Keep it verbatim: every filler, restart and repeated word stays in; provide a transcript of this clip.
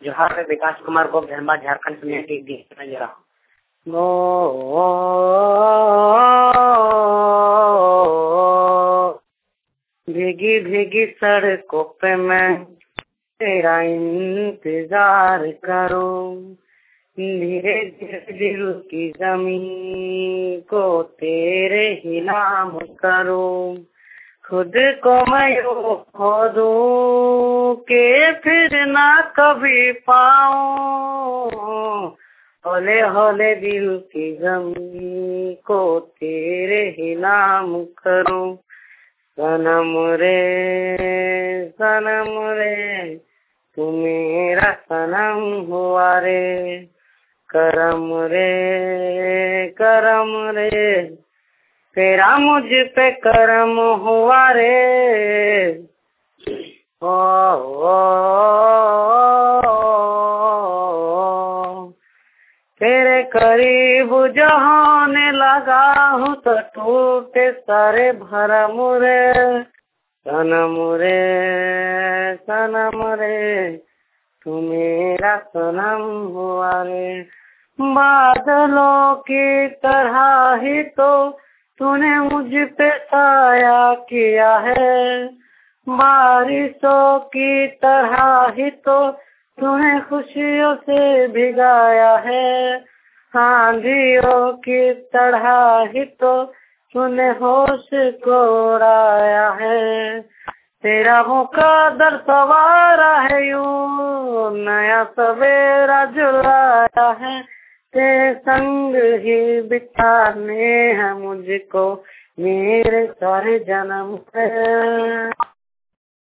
जोहार में विकास कुमार को धनबाद झारखंड से मैं एक गीत सुना रहा हूँ। भीगी भीगी सड़कों पे मैं तेरा इंतजार करूं, धीरे धीरे दिल की जमीन को तेरे ही नाम करूं, खुद को मैं यूं खो दूं के फिर ना कभी पाऊं, होले होले दिल की जमीन को तेरे ही नाम करूं। सनम रे सनम रे तू मेरा सनम हुआ रे, करम रे करम रे तेरा मुझ पे करम हुआ रे। ओ, ओ, ओ, तेरे करीब जो होने लगा हूँ तो टूटे सारे भरम रे, सनम रे सनम रे तू मेरा सनम हुआ रे। बादलों की तरह ही तो तूने मुझ पे साया किया है, बारिशों की तरह ही तो तूने खुशियों से भिगाया है, आंधियों की तरह ही तो तूने होश को उड़ाया है। तेरा मुकद्दर सवारा है यूं नया सवेरा जुलाया है, तेरे संग ही बिताने हैं मुझको मेरे सारे जन्म है।